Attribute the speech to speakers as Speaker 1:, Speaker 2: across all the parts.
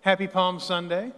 Speaker 1: Happy Palm Sunday.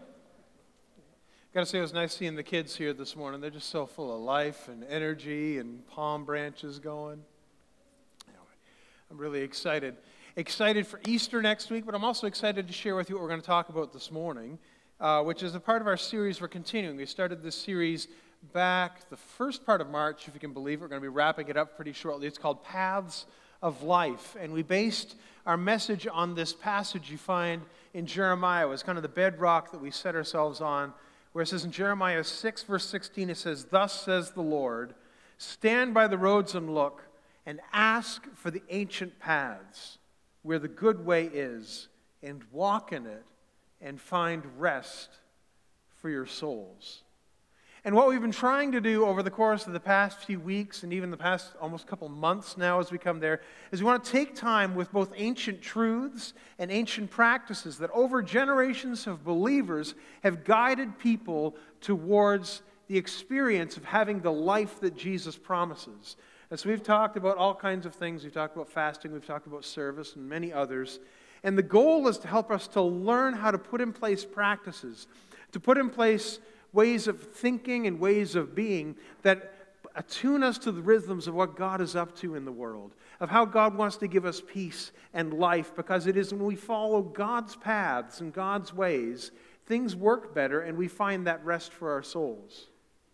Speaker 1: Got to say, it was nice seeing the kids here this morning. They're just so full of life and energy and palm branches going. Anyway, I'm really excited. Excited for Easter next week, but I'm also excited to share with you what we're going to talk about this morning, which is a part of our series we're continuing. We started this series back the first part of March, if you can believe it. We're going to be wrapping it up pretty shortly. It's called Paths of Life, and we based our message on this passage you find in Jeremiah. It was kind of the bedrock that we set ourselves on, where it says in Jeremiah 6, verse 16, it says, "Thus says the Lord, stand by the roads and look, and ask for the ancient paths, where the good way is, and walk in it, and find rest for your souls." And what we've been trying to do over the course of the past few weeks, and even the past almost couple months now as we come there, is we want to take time with both ancient truths and ancient practices that over generations of believers have guided people towards the experience of having the life that Jesus promises. And so we've talked about all kinds of things. We've talked about fasting, we've talked about service, and many others. And the goal is to help us to learn how to put in place practices, to put in place ways of thinking and ways of being that attune us to the rhythms of what God is up to in the world, of how God wants to give us peace and life, because it is when we follow God's paths and God's ways, things work better and we find that rest for our souls.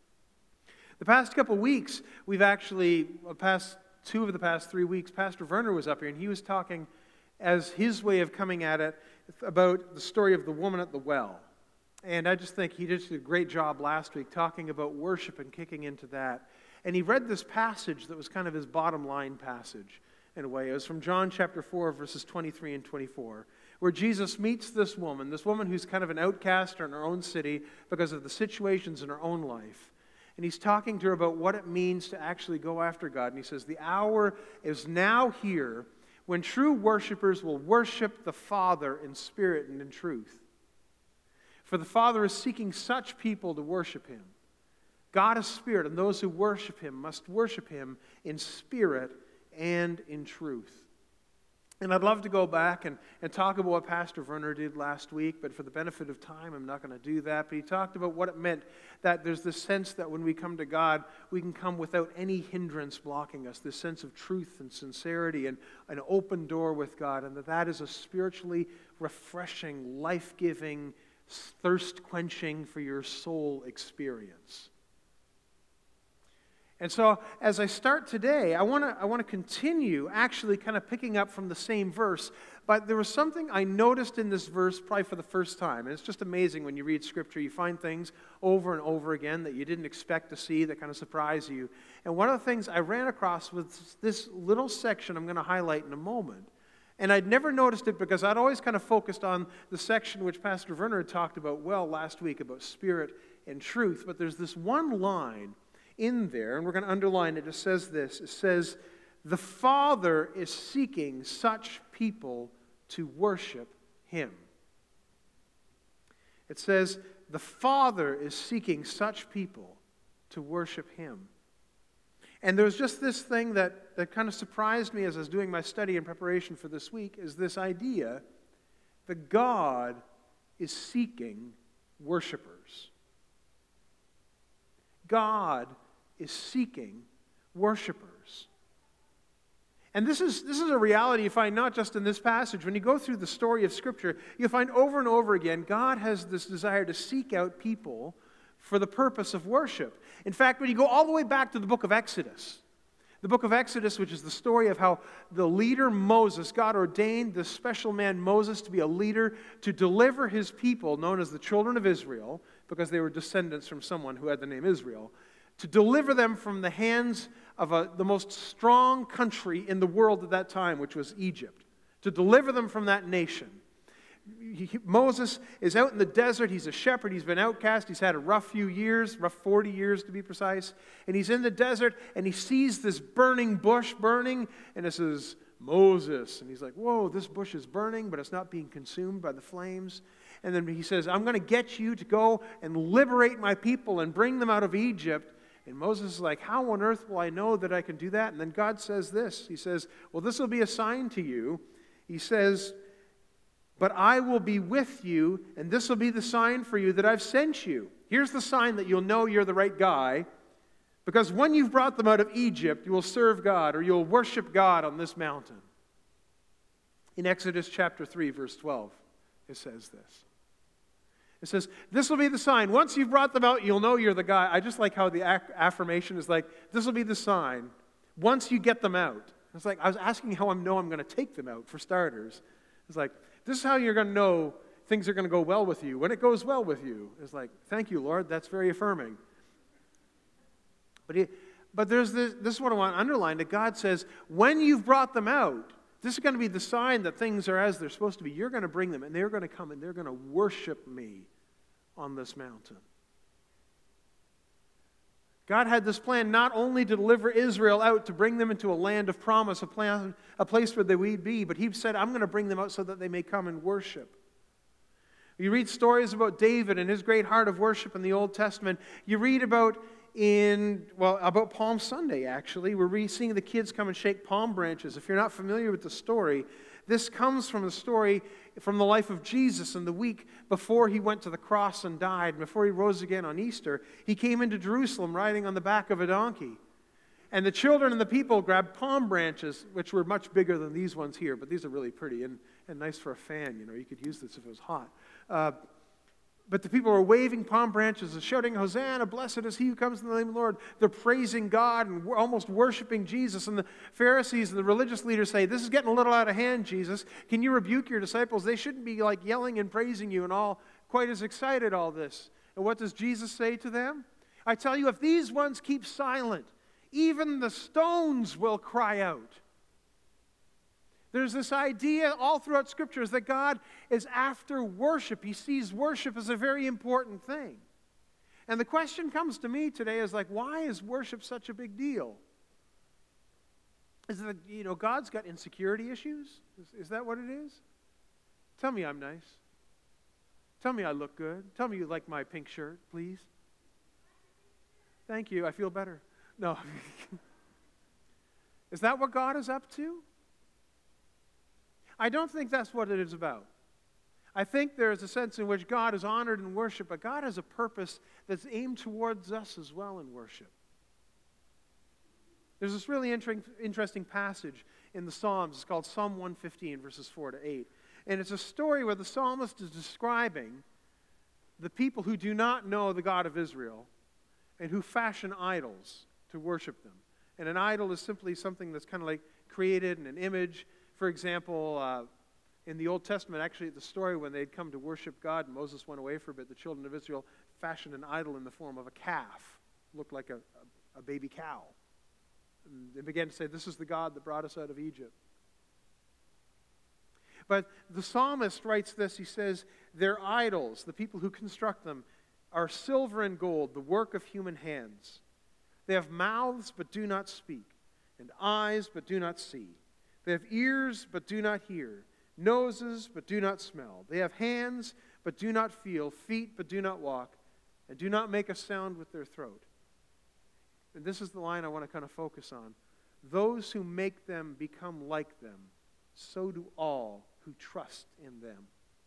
Speaker 1: The past couple weeks, we've actually, two of the past 3 weeks, Pastor Werner was up here and he was talking as his way of coming at it about the story of the woman at the well. And I just think he did a great job last week talking about worship and kicking into that. And he read this passage that was kind of his bottom line passage in a way. It was from John chapter 4, verses 23 and 24, where Jesus meets this woman who's kind of an outcast in her own city because of the situations in her own life. And he's talking to her about what it means to actually go after God. And he says, "The hour is now here when true worshipers will worship the Father in spirit and in truth. For the Father is seeking such people to worship Him. God is spirit, and those who worship Him must worship Him in spirit and in truth." And I'd love to go back and talk about what Pastor Werner did last week, but for the benefit of time, I'm not going to do that. But he talked about what it meant, that there's this sense that when we come to God, we can come without any hindrance blocking us, this sense of truth and sincerity and an open door with God, and that is a spiritually refreshing, life-giving, thirst-quenching for your soul experience. And so, as I start today, I want to continue actually kind of picking up from the same verse, but there was something I noticed in this verse probably for the first time, and it's just amazing when you read Scripture, you find things over and over again that you didn't expect to see that kind of surprise you. And one of the things I ran across was this little section I'm going to highlight in a moment. And I'd never noticed it because I'd always kind of focused on the section which Pastor Werner had talked about well last week about spirit and truth. But there's this one line in there, and we're going to underline it. It says this. It says, "The Father is seeking such people to worship Him." It says, "The Father is seeking such people to worship Him." And there was just this thing that kind of surprised me as I was doing my study in preparation for this week, is this idea that God is seeking worshipers. God is seeking worshipers. And this is a reality you find not just in this passage. When you go through the story of Scripture, you'll find over and over again, God has this desire to seek out people for the purpose of worship. In fact, when you go all the way back to the book of Exodus, which is the story of how the leader Moses, God ordained this special man Moses to be a leader to deliver his people, known as the children of Israel, because they were descendants from someone who had the name Israel, to deliver them from the hands of the most strong country in the world at that time, which was Egypt, to deliver them from that nation. Moses is out in the desert. He's a shepherd. He's been outcast. He's had a rough 40 years to be precise. And he's in the desert, and he sees this burning bush burning, and it says, "Moses." And he's like, "Whoa, this bush is burning, but it's not being consumed by the flames." And then he says, "I'm going to get you to go and liberate my people and bring them out of Egypt." And Moses is like, "How on earth will I know that I can do that?" And then God says this. He says, "Well, this will be a sign to you." He says, But I will be with you, and this will be the sign for you that I've sent you. Here's the sign that you'll know you're the right guy, because when you've brought them out of Egypt, you will serve God, or you'll worship God on this mountain. In Exodus chapter 3, verse 12, it says this. It says, this will be the sign. Once you've brought them out, you'll know you're the guy. I just like how the affirmation is like, this will be the sign. Once you get them out. It's like, I was asking how I know I'm going to take them out, for starters. It's like, this is how you're going to know things are going to go well with you. When it goes well with you, it's like, thank you, Lord. That's very affirming. But there's this is what I want to underline, that God says, when you've brought them out, this is going to be the sign that things are as they're supposed to be. You're going to bring them, and they're going to come, and they're going to worship me on this mountain. God had this plan not only to deliver Israel out, to bring them into a land of promise, a place where they would be, but He said, I'm going to bring them out so that they may come and worship. You read stories about David and his great heart of worship in the Old Testament. You read about Palm Sunday, actually. We're seeing the kids come and shake palm branches. If you're not familiar with the story, this comes from the story from the life of Jesus in the week before He went to the cross and died, before He rose again on Easter. He came into Jerusalem riding on the back of a donkey. And the children and the people grabbed palm branches, which were much bigger than these ones here, but these are really pretty and nice for a fan. You know, you could use this if it was hot. But the people were waving palm branches and shouting, Hosanna, blessed is he who comes in the name of the Lord. They're praising God and almost worshiping Jesus. And the Pharisees and the religious leaders say, this is getting a little out of hand, Jesus. Can you rebuke your disciples? They shouldn't be like yelling and praising you and all quite as excited, all this. And what does Jesus say to them? I tell you, if these ones keep silent, even the stones will cry out. There's this idea all throughout Scriptures that God is after worship. He sees worship as a very important thing. And the question comes to me today is like, why is worship such a big deal? Is it that, God's got insecurity issues? Is that what it is? Tell me I'm nice. Tell me I look good. Tell me you like my pink shirt, please. Thank you. I feel better. No. Is that what God is up to? I don't think that's what it is about. I think there is a sense in which God is honored in worship, but God has a purpose that's aimed towards us as well in worship. There's this really interesting passage in the Psalms. It's called Psalm 115, verses 4 to 8. And it's a story where the psalmist is describing the people who do not know the God of Israel and who fashion idols to worship them. And an idol is simply something that's kind of like created in an image. For example, in the Old Testament, actually, the story when they'd come to worship God and Moses went away for a bit, the children of Israel fashioned an idol in the form of a calf. Looked like a baby cow. And they began to say, this is the God that brought us out of Egypt. But the psalmist writes this. He says, their idols, the people who construct them, are silver and gold, the work of human hands. They have mouths but do not speak, and eyes but do not see. They have ears, but do not hear, noses, but do not smell. They have hands, but do not feel, feet, but do not walk, and do not make a sound with their throat. And this is the line I want to kind of focus on. Those who make them become like them, so do all who trust in them.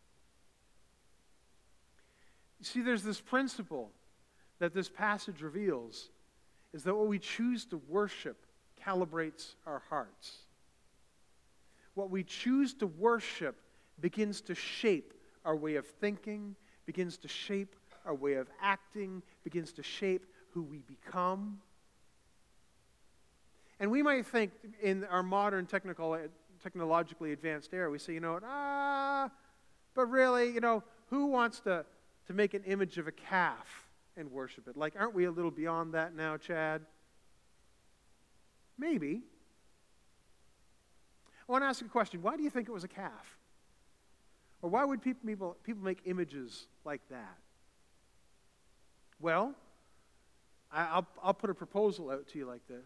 Speaker 1: You see, there's this principle that this passage reveals, is that what we choose to worship calibrates our hearts. What we choose to worship begins to shape our way of thinking, begins to shape our way of acting, begins to shape who we become. And we might think in our modern technologically advanced era, we say, but really, who wants to make an image of a calf and worship it? Like, aren't we a little beyond that now, Chad? Maybe. I want to ask a question. Why do you think it was a calf? Or why would people make images like that? Well, I'll put a proposal out to you like this.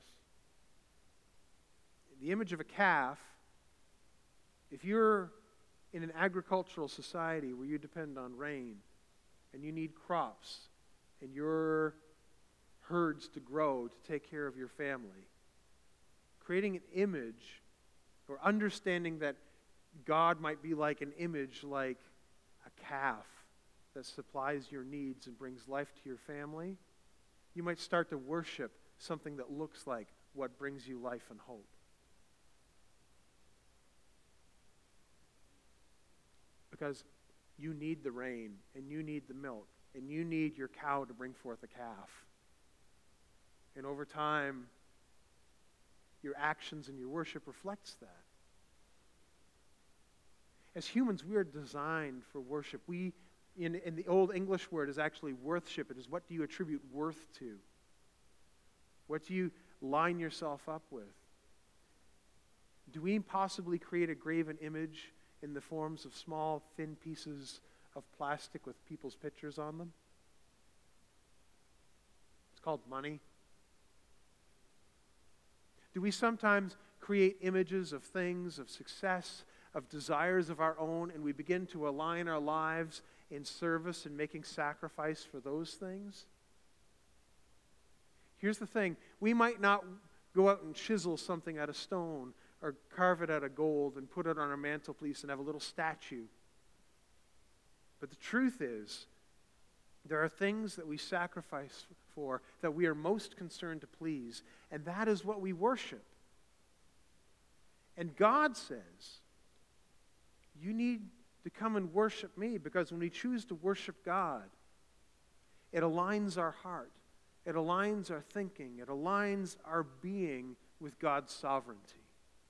Speaker 1: The image of a calf, if you're in an agricultural society where you depend on rain and you need crops and your herds to grow to take care of your family, creating an image or understanding that God might be like an image, like a calf that supplies your needs and brings life to your family. You might start to worship something that looks like what brings you life and hope. Because you need the rain, and you need the milk, and you need your cow to bring forth a calf. And over time, your actions and your worship reflects that. As humans, we are designed for worship. In the Old English word is actually worthship. It is, what do you attribute worth to? What do you line yourself up with? Do we possibly create a graven image in the forms of small, thin pieces of plastic with people's pictures on them? It's called money. Do we sometimes create images of things, of success, of desires of our own, and we begin to align our lives in service and making sacrifice for those things? Here's the thing. We might not go out and chisel something out of stone or carve it out of gold and put it on our mantelpiece and have a little statue. But the truth is, there are things that we sacrifice for that we are most concerned to please, and that is what we worship. And God says, you need to come and worship me, because when we choose to worship God, it aligns our heart, it aligns our thinking, it aligns our being with God's sovereignty.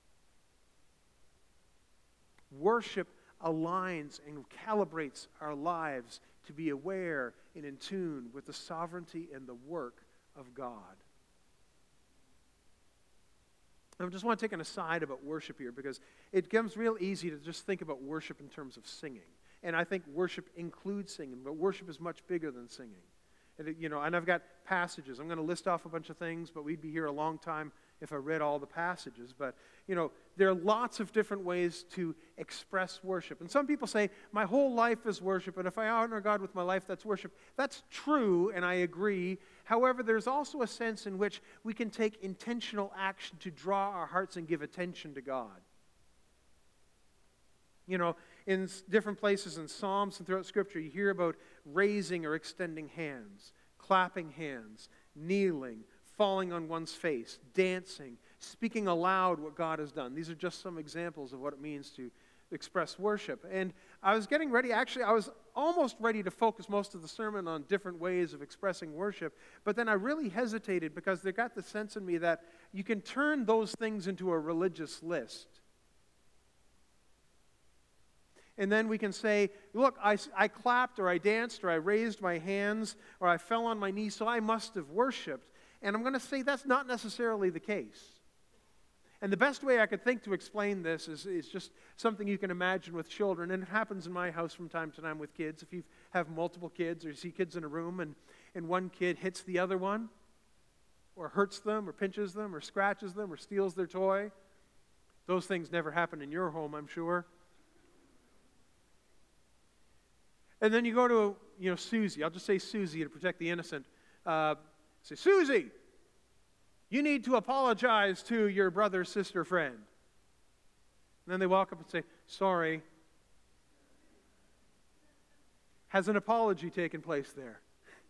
Speaker 1: Worship aligns and calibrates our lives to be aware and in tune with the sovereignty and the work of God. I just want to take an aside about worship here, because it becomes real easy to just think about worship in terms of singing. And I think worship includes singing, but worship is much bigger than singing. And, and I've got passages. I'm going to list off a bunch of things, but we'd be here a long time if I read all the passages. But, there are lots of different ways to express worship. And some people say, my whole life is worship, and if I honor God with my life, that's worship. That's true, and I agree. However, there's also a sense in which we can take intentional action to draw our hearts and give attention to God. In different places in Psalms and throughout Scripture, you hear about raising or extending hands, clapping hands, kneeling, falling on one's face, dancing, speaking aloud what God has done. These are just some examples of what it means to express worship. And I was getting ready, actually, I was almost ready to focus most of the sermon on different ways of expressing worship, but then I really hesitated, because they got the sense in me that you can turn those things into a religious list. And then we can say, look, I clapped, or I danced, or I raised my hands, or I fell on my knees, so I must have worshiped. And I'm going to say that's not necessarily the case. And the best way I could think to explain this is just something you can imagine with children. And it happens in my house from time to time with kids. If you have multiple kids, or you see kids in a room, and one kid hits the other one, or hurts them, or pinches them, or scratches them, or steals their toy. Those things never happen in your home, I'm sure. And then you go to, Susie. I'll just say Susie to protect the innocent. Say, Susie, you need to apologize to your brother, sister, friend. And then they walk up and say, sorry. Has an apology taken place there?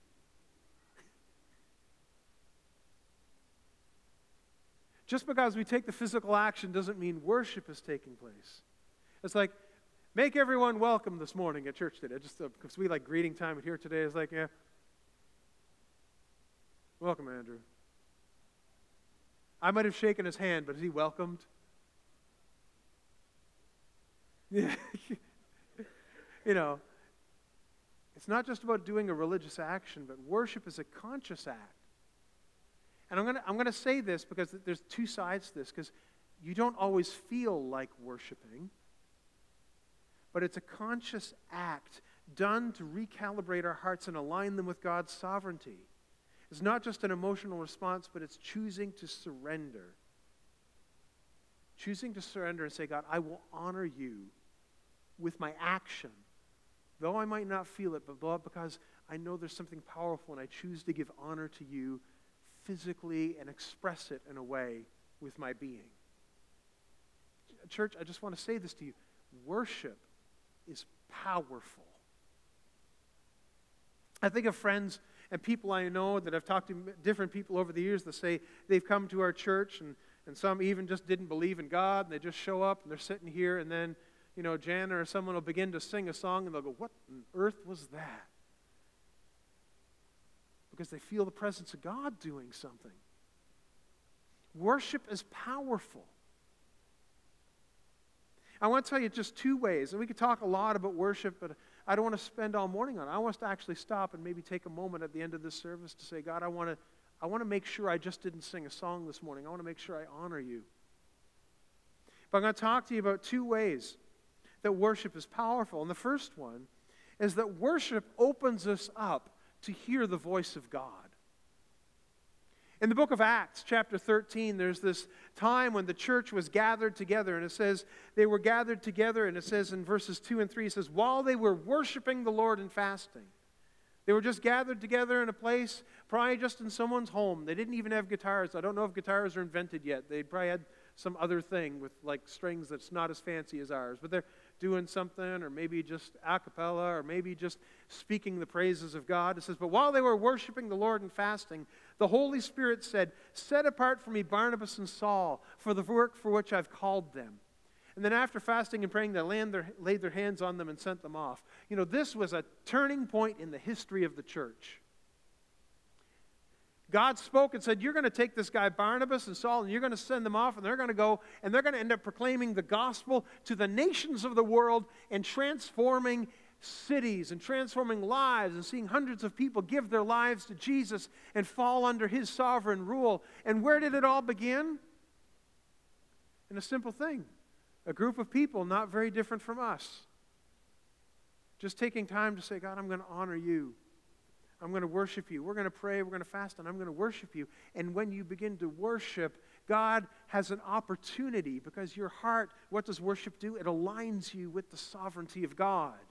Speaker 1: Just because we take the physical action doesn't mean worship is taking place. It's like, make everyone welcome this morning at church today. Just because we like greeting time here today. It's like, yeah. Welcome, Andrew. I might have shaken his hand, but is he welcomed? Yeah. It's not just about doing a religious action, but worship is a conscious act. And I'm going to say this because there's two sides to this, because you don't always feel like worshiping, but it's a conscious act done to recalibrate our hearts and align them with God's sovereignty. It's not just an emotional response, but it's choosing to surrender. Choosing to surrender and say, God, I will honor you with my action, though I might not feel it, but because I know there's something powerful, and I choose to give honor to you physically and express it in a way with my being. Church, I just want to say this to you. worship is powerful. I think of friends and people I know that I've talked to different people over the years that say they've come to our church and some even just didn't believe in God, and they just show up and they're sitting here, and then, Jan or someone will begin to sing a song and they'll go, "What on earth was that?" Because they feel the presence of God doing something. Worship is powerful. I want to tell you just two ways, and we could talk a lot about worship, but I don't want to spend all morning on it. I want us to actually stop and maybe take a moment at the end of this service to say, "God, I want to make sure I just didn't sing a song this morning. I want to make sure I honor you." But I'm going to talk to you about two ways that worship is powerful. And the first one is that worship opens us up to hear the voice of God. In the book of Acts, chapter 13, there's this time when the church was gathered together, and it says they were gathered together, and it says in verses 2 and 3, it says, while they were worshiping the Lord and fasting. They were just gathered together in a place, probably just in someone's home. They didn't even have guitars. I don't know if guitars are invented yet. They probably had some other thing with like strings that's not as fancy as ours. But they're doing something, or maybe just a cappella, or maybe just speaking the praises of God. It says, but while they were worshiping the Lord and fasting, the Holy Spirit said, set apart for me Barnabas and Saul for the work for which I've called them. And then after fasting and praying, they laid their hands on them and sent them off. You know, this was a turning point in the history of the church. God spoke and said, you're going to take this guy Barnabas and Saul, and you're going to send them off, and they're going to go, and they're going to end up proclaiming the gospel to the nations of the world and transforming cities and transforming lives and seeing hundreds of people give their lives to Jesus and fall under his sovereign rule. And where did it all begin? In a simple thing. A group of people not very different from us. Just taking time to say, God, I'm going to honor you. I'm going to worship you. We're going to pray, we're going to fast, and I'm going to worship you. And when you begin to worship, God has an opportunity, because your heart, what does worship do? It aligns you with the sovereignty of God. I'll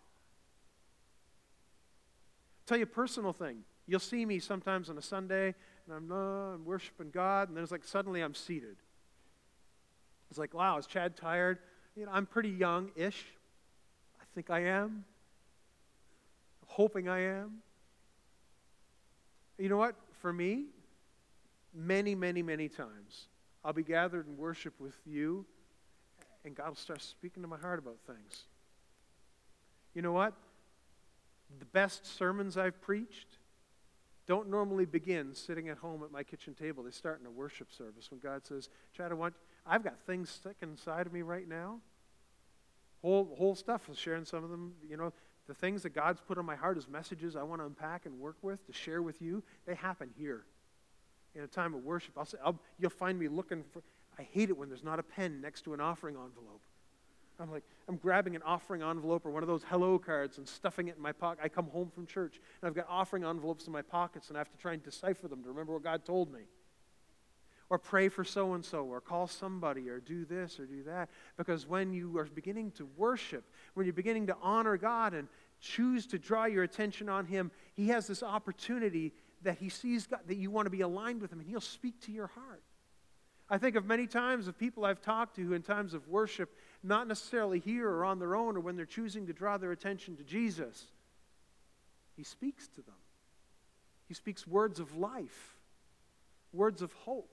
Speaker 1: tell you a personal thing. You'll see me sometimes on a Sunday, and I'm worshiping God, and there's like suddenly I'm seated. It's like, wow, is Chad tired? You know, I'm pretty young-ish. I think I am. Hoping I am. You know what? For me, many, many, many times, I'll be gathered in worship with you, and God will start speaking to my heart about things. You know what? The best sermons I've preached don't normally begin sitting at home at my kitchen table. They start in a worship service when God says, Chad, I've got things sticking inside of me right now. Whole stuff. Sharing some of them, you know, the things that God's put on my heart as messages I want to unpack and work with, to share with you, they happen here. In a time of worship, you'll find me looking for, I hate it when there's not a pen next to an offering envelope. I'm grabbing an offering envelope or one of those hello cards and stuffing it in my pocket. I come home from church and I've got offering envelopes in my pockets, and I have to try and decipher them to remember what God told me. Or pray for so-and-so, or call somebody, or do this, or do that. Because when you are beginning to worship, when you're beginning to honor God and choose to draw your attention on him, he has this opportunity that he sees God, that you want to be aligned with him, and he'll speak to your heart. I think of many times of people I've talked to who in times of worship, not necessarily here or on their own, or when they're choosing to draw their attention to Jesus, he speaks to them. He speaks words of life, words of hope.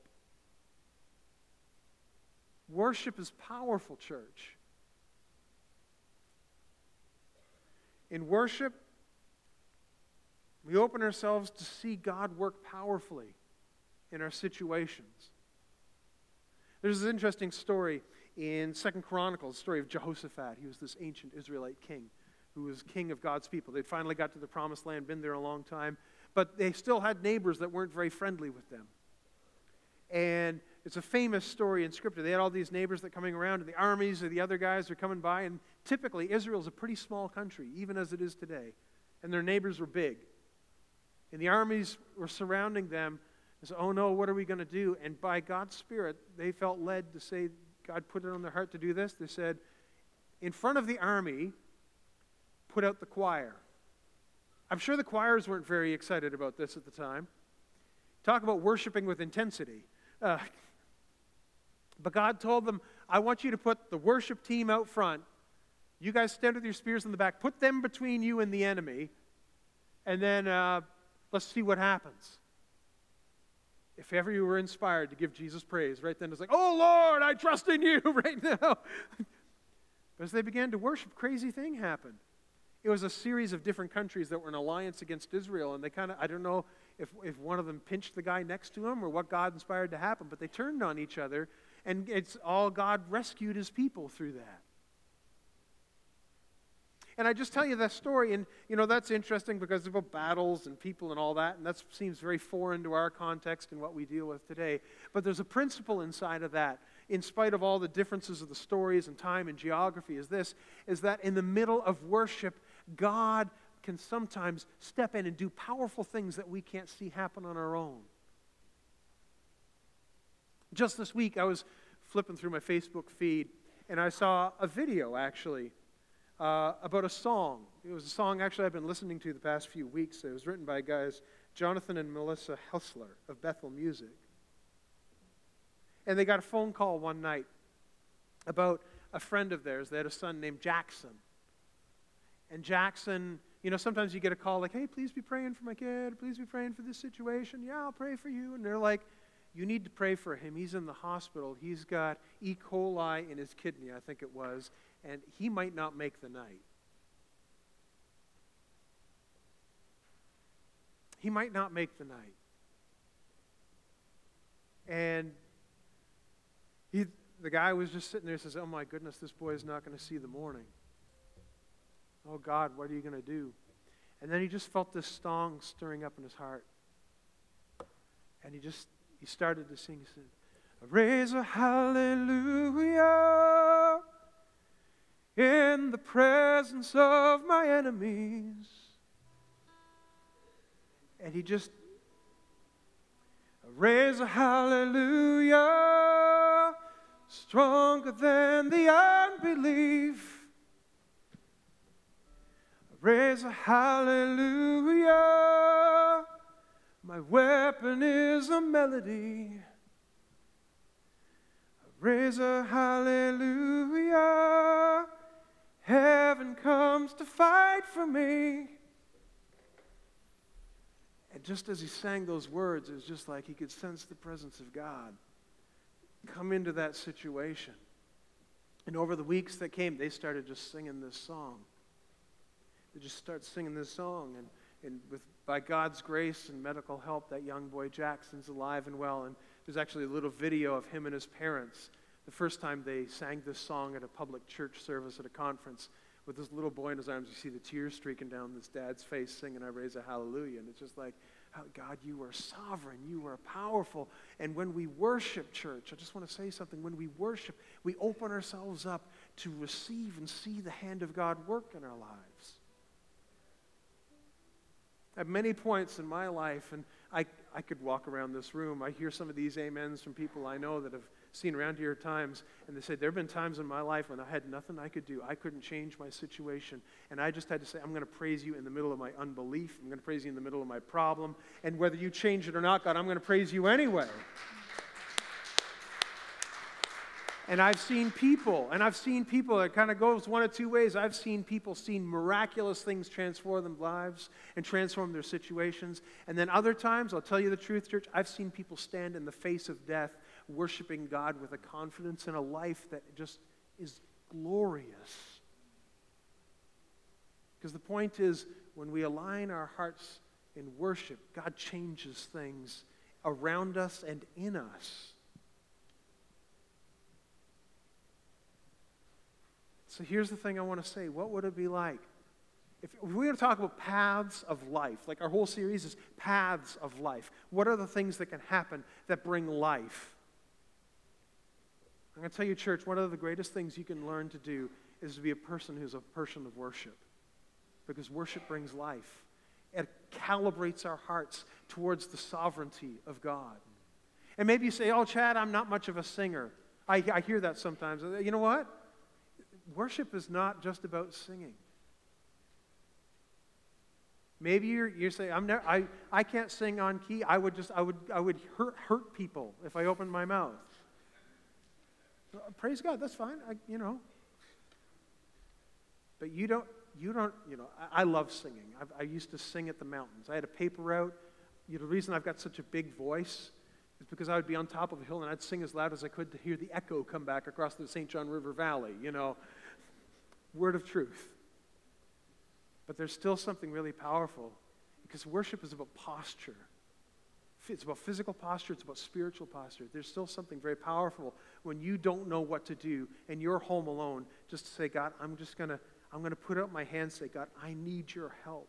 Speaker 1: Worship is powerful, church. In worship, we open ourselves to see God work powerfully in our situations. There's this interesting story in 2 Chronicles, the story of Jehoshaphat. He was this ancient Israelite king who was king of God's people. They'd finally got to the promised land, been there a long time, but they still had neighbors that weren't very friendly with them. And it's a famous story in Scripture. They had all these neighbors that coming around, and the armies or the other guys are coming by. And typically, Israel's a pretty small country, even as it is today. And their neighbors were big. And the armies were surrounding them. And said, oh no, what are we going to do? And by God's Spirit, they felt led to say, God put it on their heart to do this. They said, in front of the army, put out the choir. I'm sure the choirs weren't very excited about this at the time. Talk about worshiping with intensity. But God told them, I want you to put the worship team out front, You guys stand with your spears in the back. Put them between you and the enemy. And then let's see what happens. If ever you were inspired to give Jesus praise, right then it's like, oh Lord, I trust in you right now. But as they began to worship, crazy thing happened. It was a series of different countries that were in alliance against Israel, and they kind of, I don't know if one of them pinched the guy next to him or what God inspired to happen, but they turned on each other, and it's all God rescued his people through that. And I just tell you that story, and that's interesting because it's about battles and people and all that, and that seems very foreign to our context and what we deal with today. But there's a principle inside of that, in spite of all the differences of the stories and time and geography, is that in the middle of worship, God can sometimes step in and do powerful things that we can't see happen on our own. Just this week, I was flipping through my Facebook feed, and I saw a video, actually, about a song. It was a song, actually, I've been listening to the past few weeks. It was written by guys Jonathan and Melissa Hessler of Bethel Music. And they got a phone call one night about a friend of theirs. They had a son named Jackson. And Jackson, sometimes you get a call like, hey, please be praying for my kid. Please be praying for this situation. Yeah, I'll pray for you. And they're like, you need to pray for him. He's in the hospital. He's got E. coli in his kidney, I think it was, and he might not make the night. He might not make the night. And the guy was just sitting there and says, oh my goodness, this boy is not going to see the morning. Oh God, what are you going to do? And then he just felt this song stirring up in his heart. And he started to sing. He said, raise a hallelujah in the presence of my enemies. And he just raise a hallelujah stronger than the unbelief. Raise a hallelujah. My weapon is a melody. Raise a hallelujah. Heaven comes to fight for me. And just as he sang those words, it was just like he could sense the presence of God come into that situation. And over the weeks that came, they started just singing this song. They just start singing this song, and by God's grace and medical help, that young boy Jackson's alive and well. And there's actually a little video of him and his parents the first time they sang this song at a public church service at a conference with this little boy in his arms. You see the tears streaking down this dad's face singing, I raise a hallelujah. And it's just like, God, you are sovereign. You are powerful. And when we worship, church, I just want to say something. When we worship, we open ourselves up to receive and see the hand of God work in our lives. At many points in my life, and I could walk around this room, I hear some of these amens from people I know that have seen around here at times, and they say, there have been times in my life when I had nothing I could do. I couldn't change my situation, and I just had to say, I'm going to praise you in the middle of my unbelief. I'm going to praise you in the middle of my problem, and whether you change it or not, God, I'm going to praise you anyway. And I've seen people, it kind of goes one of two ways. I've seen people see miraculous things transform their lives and transform their situations. And then other times, I'll tell you the truth, church, I've seen people stand in the face of death, worshiping God with a confidence in a life that just is glorious. Because the point is, when we align our hearts in worship, God changes things around us and in us. So here's the thing I want to say. What would it be like? If we're going to talk about paths of life, like our whole series is paths of life. What are the things that can happen that bring life? I'm going to tell you, church, one of the greatest things you can learn to do is to be a person who's a person of worship. Because worship brings life. It calibrates our hearts towards the sovereignty of God. And maybe you say, oh, Chad, I'm not much of a singer. I hear that sometimes. You know what? Worship is not just about singing. Maybe you're saying, I can't sing on key. I would hurt people if I opened my mouth. Praise God, that's fine. But you don't, I love singing. I used to sing at the mountains. I had a paper route. The reason I've got such a big voice is because I would be on top of a hill and I'd sing as loud as I could to hear the echo come back across the St. John River Valley, word of truth. But there's still something really powerful because worship is about posture. It's about physical posture. It's about spiritual posture. There's still something very powerful when you don't know what to do and you're home alone just to say, God, I'm going to put out my hand and say, God, I need your help.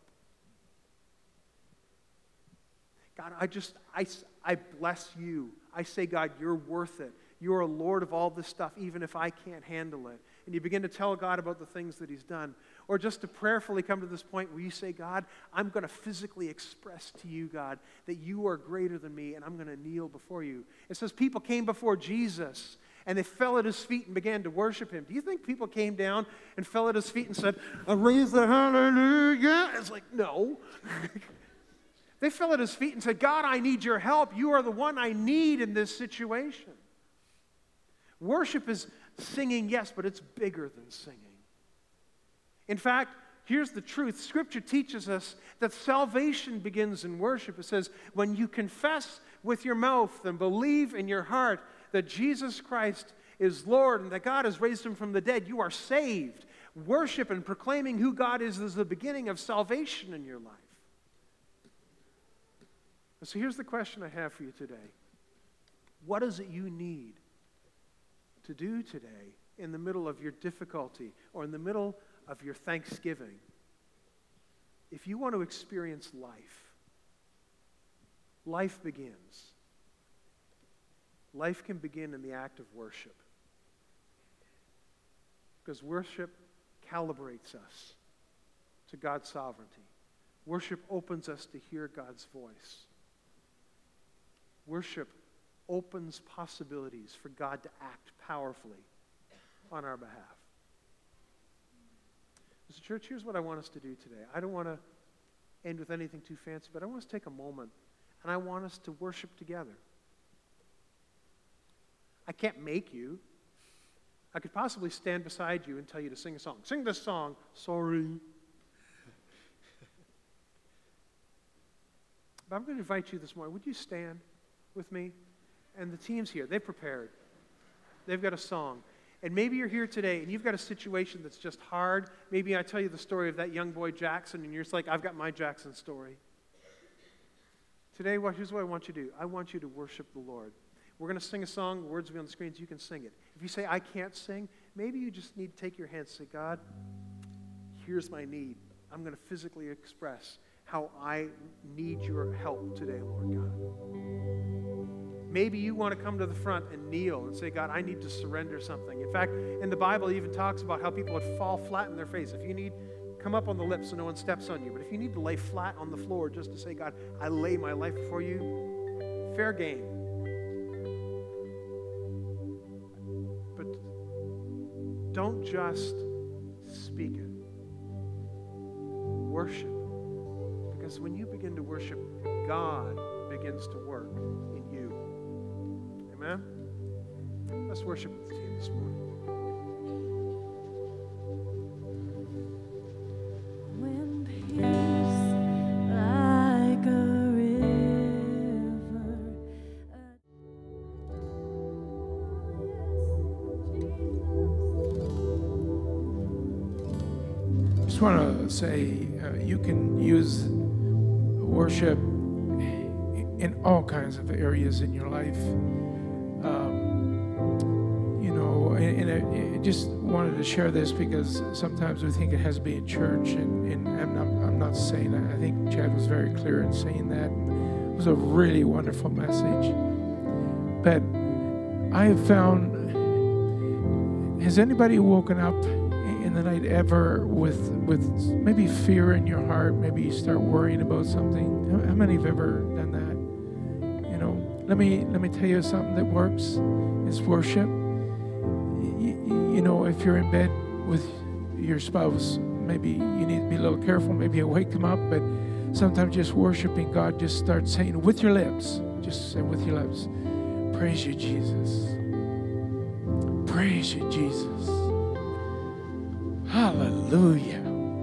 Speaker 1: God, I bless you. I say, God, you're worth it. You're a Lord of all this stuff, even if I can't handle it. And you begin to tell God about the things that he's done. Or just to prayerfully come to this point where you say, God, I'm going to physically express to you, God, that you are greater than me, and I'm going to kneel before you. It says people came before Jesus, and they fell at his feet and began to worship him. Do you think people came down and fell at his feet and said, raise the hallelujah? It's like, no. They fell at his feet and said, God, I need your help. You are the one I need in this situation. Worship is singing, yes, but it's bigger than singing. In fact, here's the truth. Scripture teaches us that salvation begins in worship. It says, when you confess with your mouth and believe in your heart that Jesus Christ is Lord and that God has raised him from the dead, you are saved. Worship and proclaiming who God is the beginning of salvation in your life. So here's the question I have for you today. What is it you need to do today in the middle of your difficulty or in the middle of your Thanksgiving? If you want to experience life, life begins. Life can begin in the act of worship. Because worship calibrates us to God's sovereignty. Worship opens us to hear God's voice. Worship opens possibilities for God to act powerfully on our behalf. So church, here's what I want us to do today. I don't want to end with anything too fancy, but I want us to take a moment and I want us to worship together. I can't make you. I could possibly stand beside you and tell you to sing a song. Sing this song. Sorry. But I'm going to invite you this morning. Would you stand with me? And the team's here. They've prepared. They've got a song. And maybe you're here today and you've got a situation that's just hard. Maybe I tell you the story of that young boy Jackson and you're just like, I've got my Jackson story. Today, here's what I want you to do. I want you to worship the Lord. We're going to sing a song. The words will be on the screens. You can sing it. If you say, I can't sing, maybe you just need to take your hands and say, God, here's my need. I'm going to physically express how I need your help today, Lord God. Maybe you want to come to the front and kneel and say, God, I need to surrender something. In fact, in the Bible, it even talks about how people would fall flat in their face. If you need, come up on the lips so no one steps on you. But if you need to lay flat on the floor just to say, God, I lay my life before you, fair game. But don't just speak it. Worship. Because when you begin to worship, God begins to work in you. Amen? Let's worship with the team this morning.
Speaker 2: When peace like a river.
Speaker 3: I just want to say you can use worship in all kinds of areas in your life. And I just wanted to share this because sometimes we think it has to be in church, and I'm not saying that. I think Chad was very clear in saying that. It was a really wonderful message. But I have found, has anybody woken up in the night ever with maybe fear in your heart? Maybe you start worrying about something. How many have ever done that? Let me tell you something that works. It's worship. If you're in bed with your spouse, maybe you need to be a little careful. Maybe you wake them up, but sometimes just worshiping God, just start saying with your lips. Just say with your lips, praise you, Jesus. Praise you, Jesus. Hallelujah.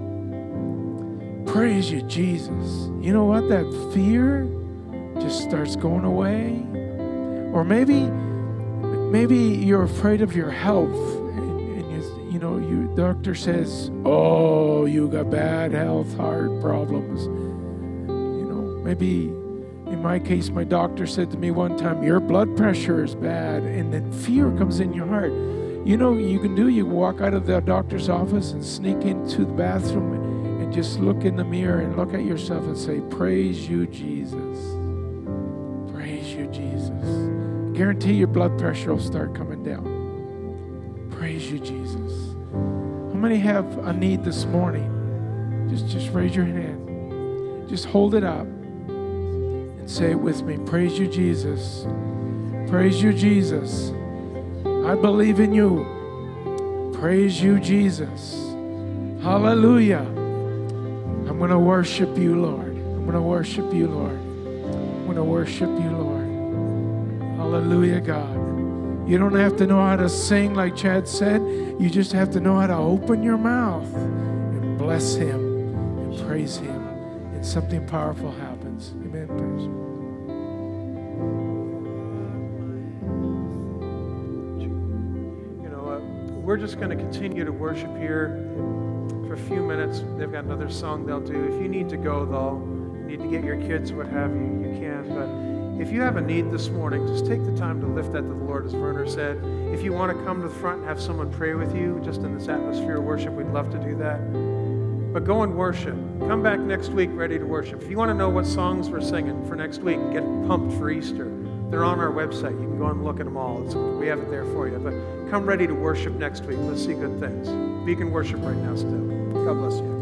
Speaker 3: Praise you, Jesus. You know what? That fear just starts going away. Or maybe you're afraid of your health, and you know, your doctor says, oh, you got bad health, heart problems. You know, maybe in my case, my doctor said to me one time, your blood pressure is bad, and then fear comes in your heart. You know, you can walk out of the doctor's office and sneak into the bathroom and just look in the mirror and look at yourself and say, praise you, Jesus. Praise you, Jesus. Guarantee your blood pressure will start coming down. Praise you, Jesus. How many have a need this morning? Just raise your hand. Just hold it up and say it with me. Praise you, Jesus. Praise you, Jesus. I believe in you. Praise you, Jesus. Hallelujah. I'm going to worship you, Lord. I'm going to worship you, Lord. I'm going to worship you, Lord. Hallelujah, God. You don't have to know how to sing like Chad said. You just have to know how to open your mouth and bless him and praise him. And something powerful happens. Amen. Praise.
Speaker 1: We're just going to continue to worship here for a few minutes. They've got another song they'll do. If you need to go, though, you need to get your kids, what have you, you can. But if you have a need this morning, just take the time to lift that to the Lord, as Werner said. If you want to come to the front and have someone pray with you, just in this atmosphere of worship, we'd love to do that. But go and worship. Come back next week ready to worship. If you want to know what songs we're singing for next week, get pumped for Easter. They're on our website. You can go and look at them all. We have it there for you. But come ready to worship next week. Let's see good things. You can worship right now still. God bless you.